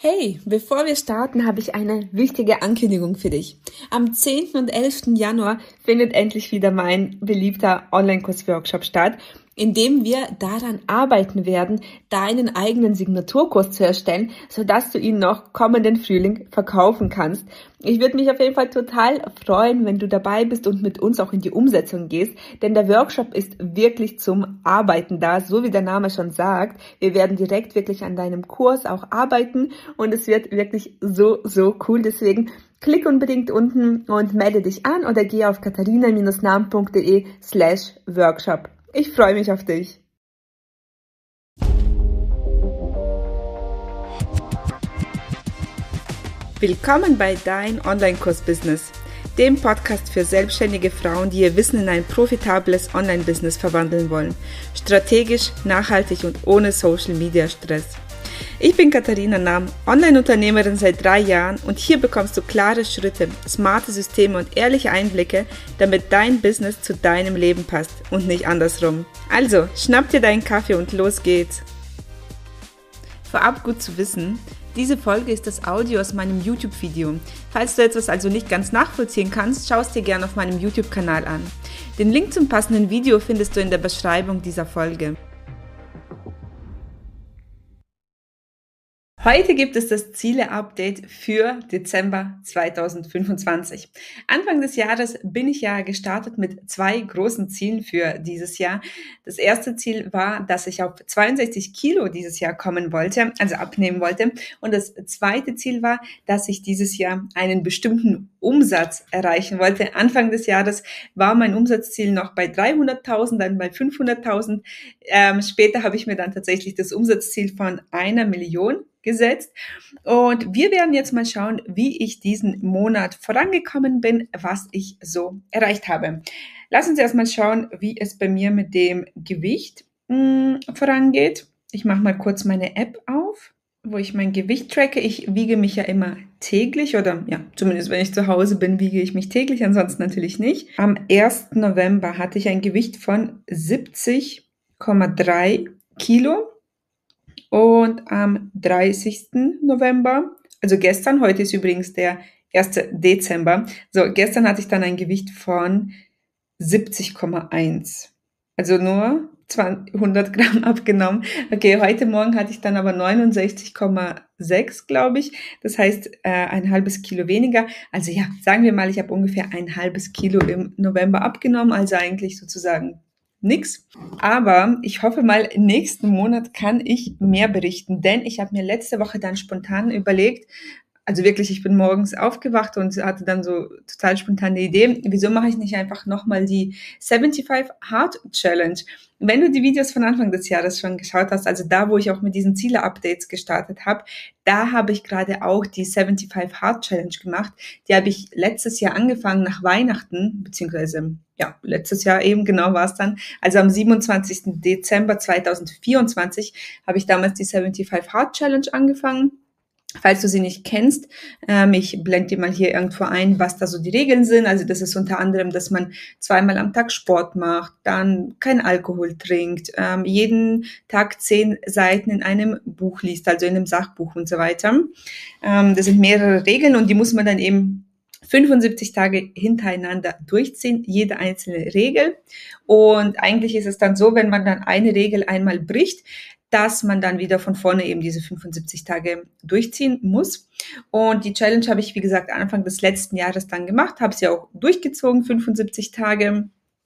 Hey, bevor wir starten, habe ich eine wichtige Ankündigung für dich. Am 10. und 11. Januar findet endlich wieder mein beliebter Online-Kurs-Workshop statt, in dem wir daran arbeiten werden, deinen eigenen Signaturkurs zu erstellen, sodass du ihn noch kommenden Frühling verkaufen kannst. Ich würde mich auf jeden Fall total freuen, wenn du dabei bist und mit uns auch in die Umsetzung gehst, denn der Workshop ist wirklich zum Arbeiten da, so wie der Name schon sagt. Wir werden direkt wirklich an deinem Kurs auch arbeiten und es wird wirklich so cool. Deswegen klick unbedingt unten und melde dich an oder geh auf katharina-nahm.de/Workshop. Ich freue mich auf dich. Willkommen bei Dein Online-Kurs-Business, dem Podcast für selbstständige Frauen, die ihr Wissen in ein profitables Online-Business verwandeln wollen. Strategisch, nachhaltig und ohne Social-Media-Stress. Ich bin Katharina Nahm, Online-Unternehmerin seit 3 Jahren und hier bekommst du klare Schritte, smarte Systeme und ehrliche Einblicke, damit dein Business zu deinem Leben passt und nicht andersrum. Also, schnapp dir deinen Kaffee und los geht's! Vorab gut zu wissen, diese Folge ist das Audio aus meinem YouTube-Video. Falls du etwas also nicht ganz nachvollziehen kannst, schau es dir gerne auf meinem YouTube-Kanal an. Den Link zum passenden Video findest du in der Beschreibung dieser Folge. Heute gibt es das Ziele-Update für Dezember 2025. Anfang des Jahres bin ich ja gestartet mit 2 großen Zielen für dieses Jahr. Das erste Ziel war, dass ich auf 62 Kilo dieses Jahr kommen wollte, also abnehmen wollte. Und das zweite Ziel war, dass ich dieses Jahr einen bestimmten Umsatz erreichen wollte. Anfang des Jahres war mein Umsatzziel noch bei 300.000, dann bei 500.000. Später habe ich mir dann tatsächlich das Umsatzziel von 1 Million gesetzt. Und wir werden jetzt mal schauen, wie ich diesen Monat vorangekommen bin, was ich so erreicht habe. Lass uns erstmal schauen, wie es bei mir mit dem Gewicht vorangeht. Ich mache mal kurz meine App auf, wo ich mein Gewicht tracke. Ich wiege mich ja immer täglich oder ja, zumindest wenn ich zu Hause bin, wiege ich mich täglich, ansonsten natürlich nicht. Am 1. November hatte ich ein Gewicht von 70,3 Kilo. Und am 30. November, also gestern, heute ist übrigens der 1. Dezember, so gestern hatte ich dann ein Gewicht von 70,1. Also nur 100 Gramm abgenommen. Okay, heute Morgen hatte ich dann aber 69,6, glaube ich. Das heißt, ein halbes Kilo weniger. Also ja, sagen wir mal, ich habe ungefähr ein halbes Kilo im November abgenommen, also eigentlich sozusagen nix. Aber ich hoffe mal, nächsten Monat kann ich mehr berichten, denn ich habe mir letzte Woche dann spontan überlegt, also wirklich, ich bin morgens aufgewacht und hatte dann so total spontane Idee, wieso mache ich nicht einfach nochmal die 75 Hard Challenge? Wenn du die Videos von Anfang des Jahres schon geschaut hast, also da, wo ich auch mit diesen Ziele-Updates gestartet habe, da habe ich gerade auch die 75 Hard Challenge gemacht. Die habe ich letztes Jahr angefangen nach Weihnachten, beziehungsweise ja, letztes Jahr eben genau war es dann. Also am 27. Dezember 2024 habe ich damals die 75 Hard Challenge angefangen. Falls du sie nicht kennst, ich blende dir mal hier irgendwo ein, was da so die Regeln sind. Also das ist unter anderem, dass man 2-mal am Tag Sport macht, dann kein Alkohol trinkt, jeden Tag 10 Seiten in einem Buch liest, also in einem Sachbuch und so weiter. Das sind mehrere Regeln und die muss man dann eben 75 Tage hintereinander durchziehen, jede einzelne Regel. Und eigentlich ist es dann so, wenn man dann eine Regel einmal bricht, dass man dann wieder von vorne eben diese 75 Tage durchziehen muss. Und die Challenge habe ich, wie gesagt, Anfang des letzten Jahres dann gemacht, habe sie auch durchgezogen, 75 Tage.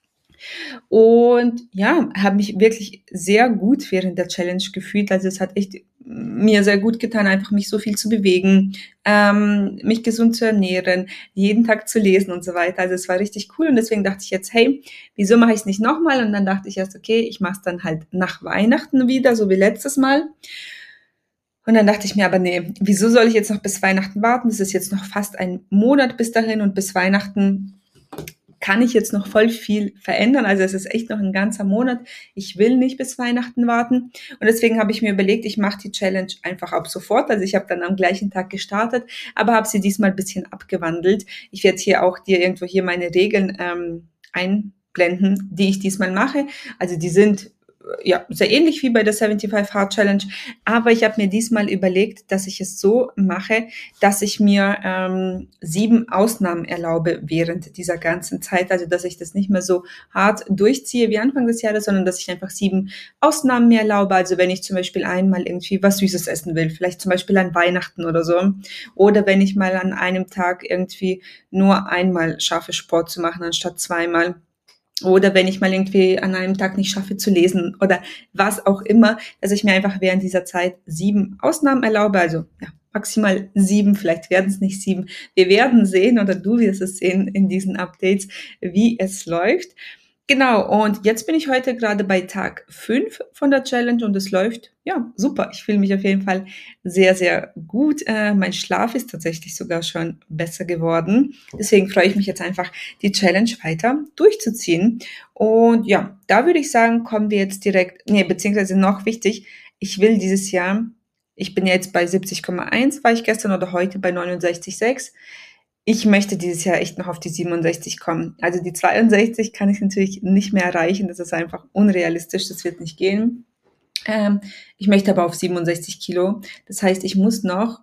Und ja, habe mich wirklich sehr gut während der Challenge gefühlt. Also es hat echt mir sehr gut getan, einfach mich so viel zu bewegen, mich gesund zu ernähren, jeden Tag zu lesen und so weiter. Also es war richtig cool und deswegen dachte ich jetzt, hey, wieso mache ich es nicht nochmal? Und dann dachte ich erst, okay, ich mache es dann halt nach Weihnachten wieder, so wie letztes Mal. Und dann dachte ich mir aber, nee, wieso soll ich jetzt noch bis Weihnachten warten? Das ist jetzt noch fast ein Monat bis dahin und bis Weihnachten kann ich jetzt noch voll viel verändern. Also es ist echt noch ein ganzer Monat. Ich will nicht bis Weihnachten warten. Und deswegen habe ich mir überlegt, ich mache die Challenge einfach ab sofort. Also ich habe dann am gleichen Tag gestartet, aber habe sie diesmal ein bisschen abgewandelt. Ich werde hier auch dir irgendwo hier meine Regeln einblenden, die ich diesmal mache. Also die sind ja, sehr ähnlich wie bei der 75 Hard Challenge, aber ich habe mir diesmal überlegt, dass ich es so mache, dass ich mir 7 Ausnahmen erlaube während dieser ganzen Zeit, also dass ich das nicht mehr so hart durchziehe wie Anfang des Jahres, sondern dass ich einfach 7 Ausnahmen mir erlaube, also wenn ich zum Beispiel einmal irgendwie was Süßes essen will, vielleicht zum Beispiel an Weihnachten oder so, oder wenn ich mal an einem Tag irgendwie nur einmal schaffe, Sport zu machen, anstatt zweimal. Oder wenn ich mal irgendwie an einem Tag nicht schaffe zu lesen oder was auch immer, dass ich mir einfach während dieser Zeit 7 Ausnahmen erlaube, also ja, maximal 7, vielleicht werden es nicht 7. Wir werden sehen oder du wirst es sehen in diesen Updates, wie es läuft. Genau, und jetzt bin ich heute gerade bei Tag 5 von der Challenge und es läuft, ja, super. Ich fühle mich auf jeden Fall sehr, sehr gut. Mein Schlaf ist tatsächlich sogar schon besser geworden. Deswegen freue ich mich jetzt einfach, die Challenge weiter durchzuziehen. Und ja, da würde ich sagen, kommen wir jetzt direkt, nee, beziehungsweise noch wichtig, ich will dieses Jahr, ich bin jetzt bei 70,1, war ich gestern oder heute bei 69,6. Ich möchte dieses Jahr echt noch auf die 67 kommen. Also die 62 kann ich natürlich nicht mehr erreichen. Das ist einfach unrealistisch. Das wird nicht gehen. Ich möchte aber auf 67 Kilo. Das heißt, ich muss noch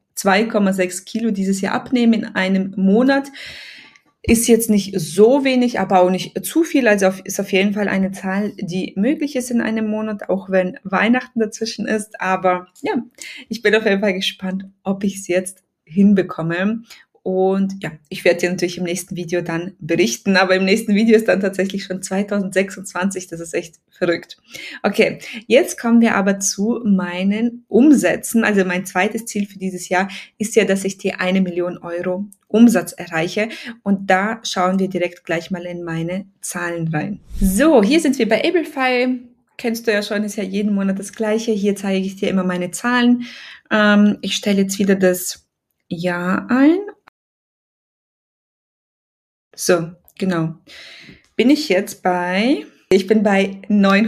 2,6 Kilo dieses Jahr abnehmen in einem Monat. Ist jetzt nicht so wenig, aber auch nicht zu viel. Also ist auf jeden Fall eine Zahl, die möglich ist in einem Monat, auch wenn Weihnachten dazwischen ist. Aber ja, ich bin auf jeden Fall gespannt, ob ich es jetzt hinbekomme. Und ja, ich werde dir natürlich im nächsten Video dann berichten, aber im nächsten Video ist dann tatsächlich schon 2026, das ist echt verrückt. Okay, jetzt kommen wir aber zu meinen Umsätzen. Also mein zweites Ziel für dieses Jahr ist ja, dass ich die 1 Million Euro Umsatz erreiche und da schauen wir direkt gleich mal in meine Zahlen rein. So, hier sind wir bei Ablefy. Kennst du ja schon, ist ja jeden Monat das Gleiche. Hier zeige ich dir immer meine Zahlen. Ich stelle jetzt wieder das Jahr ein. So, genau. Ich bin bei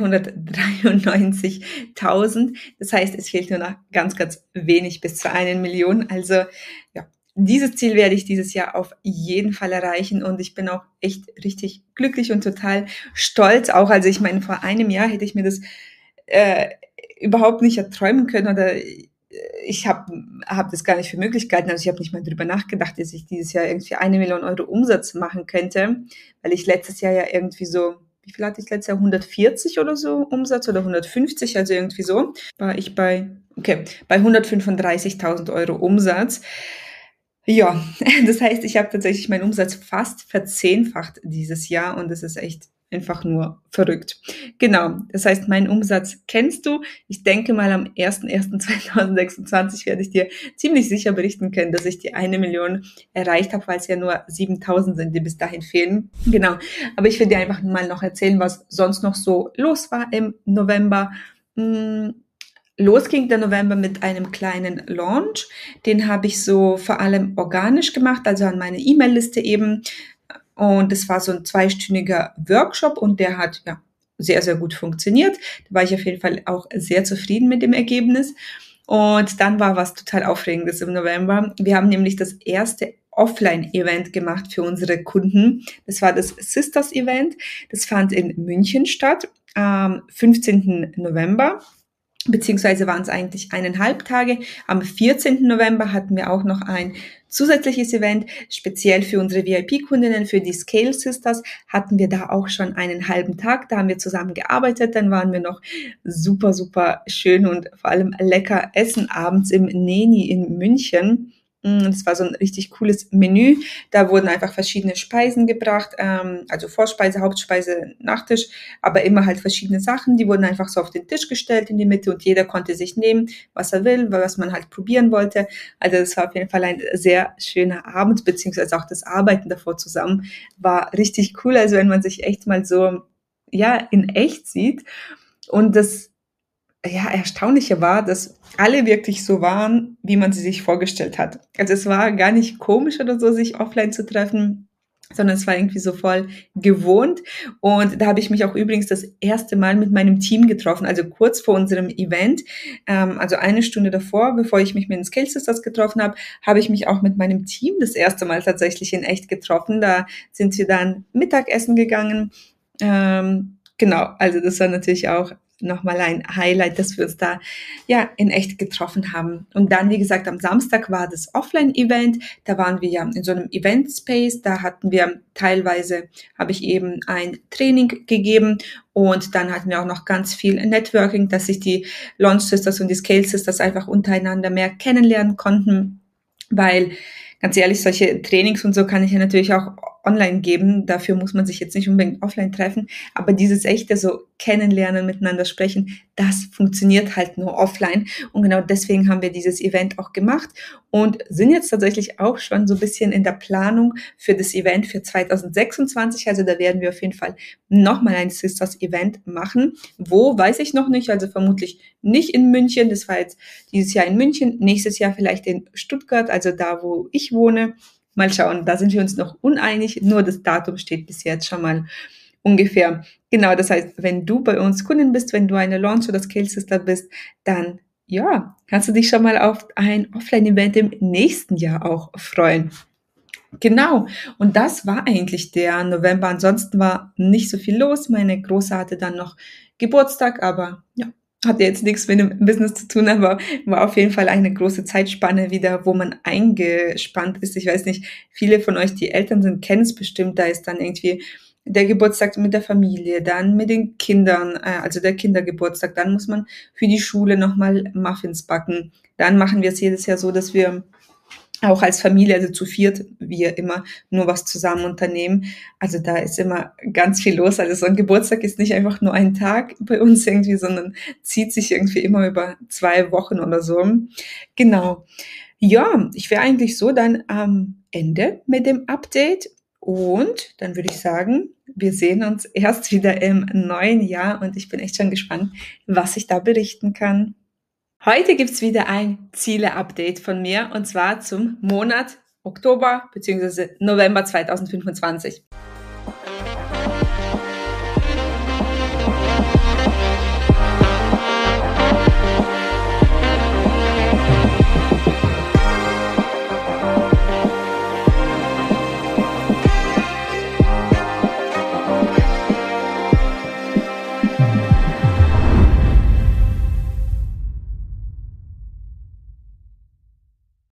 993.000. Das heißt, es fehlt nur noch ganz, ganz wenig bis zur 1 Million. Also, ja, dieses Ziel werde ich dieses Jahr auf jeden Fall erreichen und ich bin auch echt richtig glücklich und total stolz auch. Also, ich meine, vor einem Jahr hätte ich mir das überhaupt nicht erträumen können oder ich hab das gar nicht für Möglichkeiten, also ich habe nicht mal drüber nachgedacht, dass ich dieses Jahr irgendwie 1 Million Euro Umsatz machen könnte, weil ich letztes Jahr ja irgendwie so, wie viel hatte ich letztes Jahr? 140 oder so Umsatz oder 150, also irgendwie so, war ich bei 135.000 Euro Umsatz. Ja, das heißt, ich habe tatsächlich meinen Umsatz fast verzehnfacht dieses Jahr und das ist echt einfach nur verrückt. Genau, das heißt, meinen Umsatz kennst du. Ich denke mal, am 01.01.2026 werde ich dir ziemlich sicher berichten können, dass ich die 1 Million erreicht habe, weil es ja nur 7.000 sind, die bis dahin fehlen. Genau, aber ich will dir einfach mal noch erzählen, was sonst noch so los war im November. Los ging der November mit einem kleinen Launch. Den habe ich so vor allem organisch gemacht, also an meine E-Mail-Liste eben. Und es war so ein zweistündiger Workshop und der hat ja sehr, sehr gut funktioniert. Da war ich auf jeden Fall auch sehr zufrieden mit dem Ergebnis. Und dann war was total Aufregendes im November. Wir haben nämlich das erste Offline-Event gemacht für unsere Kunden. Das war das Sisters-Event. Das fand in München statt am 15. November. Beziehungsweise waren es eigentlich 1,5 Tage. Am 14. November hatten wir auch noch ein zusätzliches Event, speziell für unsere VIP-Kundinnen, für die Scale Sisters, hatten wir da auch schon einen halben Tag. Da haben wir zusammen gearbeitet. Dann waren wir noch super, super schön und vor allem lecker essen abends im Neni in München. Das war so ein richtig cooles Menü. Da wurden einfach verschiedene Speisen gebracht, also Vorspeise, Hauptspeise, Nachtisch, aber immer halt verschiedene Sachen. Die wurden einfach so auf den Tisch gestellt in die Mitte und jeder konnte sich nehmen, was er will, was man halt probieren wollte. Also das war auf jeden Fall ein sehr schöner Abend, beziehungsweise auch das Arbeiten davor zusammen war richtig cool. Also wenn man sich echt mal so, ja, in echt sieht. Und das Erstaunliche war, dass alle wirklich so waren, wie man sie sich vorgestellt hat. Also es war gar nicht komisch oder so, sich offline zu treffen, sondern es war irgendwie so voll gewohnt. Und da habe ich mich auch übrigens das erste Mal mit meinem Team getroffen, also kurz vor unserem Event, also eine Stunde davor, bevor ich mich mit den Scale Sisters getroffen habe, habe ich mich auch mit meinem Team das erste Mal tatsächlich in echt getroffen. Da sind wir dann Mittagessen gegangen. Genau, also das war natürlich auch nochmal ein Highlight, dass wir uns da ja in echt getroffen haben. Und dann, wie gesagt, am Samstag war das Offline-Event. Da waren wir ja in so einem Event-Space. Da hatten wir teilweise, habe ich eben ein Training gegeben und dann hatten wir auch noch ganz viel Networking, dass sich die Launch Sisters und die Scale Sisters einfach untereinander mehr kennenlernen konnten, weil ganz ehrlich, solche Trainings und so kann ich ja natürlich auch online geben. Dafür muss man sich jetzt nicht unbedingt offline treffen. Aber dieses echte so kennenlernen, miteinander sprechen, das funktioniert halt nur offline. Und genau deswegen haben wir dieses Event auch gemacht und sind jetzt tatsächlich auch schon so ein bisschen in der Planung für das Event für 2026. Also da werden wir auf jeden Fall nochmal ein Sisters Event machen. Wo, weiß ich noch nicht. Also vermutlich nicht in München. Das war jetzt dieses Jahr in München. Nächstes Jahr vielleicht in Stuttgart, also da, wo ich wohne. Mal schauen, da sind wir uns noch uneinig. Nur das Datum steht bis jetzt schon mal ungefähr. Genau, das heißt, wenn du bei uns Kundin bist, wenn du eine Launch- oder Scale Sister bist, dann ja, kannst du dich schon mal auf ein Offline-Event im nächsten Jahr auch freuen. Genau, und das war eigentlich der November. Ansonsten war nicht so viel los. Meine Große hatte dann noch Geburtstag, aber ja, hatte jetzt nichts mit dem Business zu tun, aber war auf jeden Fall eine große Zeitspanne wieder, wo man eingespannt ist. Ich weiß nicht, viele von euch, die Eltern sind, kennen es bestimmt. Da ist dann irgendwie der Geburtstag mit der Familie, dann mit den Kindern, also der Kindergeburtstag. Dann muss man für die Schule nochmal Muffins backen. Dann machen wir es jedes Jahr so, dass wir auch als Familie, also zu viert, wir immer nur was zusammen unternehmen. Also da ist immer ganz viel los. Also so ein Geburtstag ist nicht einfach nur ein Tag bei uns irgendwie, sondern zieht sich irgendwie immer über 2 Wochen oder so. Genau. Ja, ich wäre eigentlich so dann am Ende mit dem Update. Und dann würde ich sagen, wir sehen uns erst wieder im neuen Jahr und ich bin echt schon gespannt, was ich da berichten kann. Heute gibt's wieder ein Ziele-Update von mir und zwar zum Monat Oktober bzw. November 2025.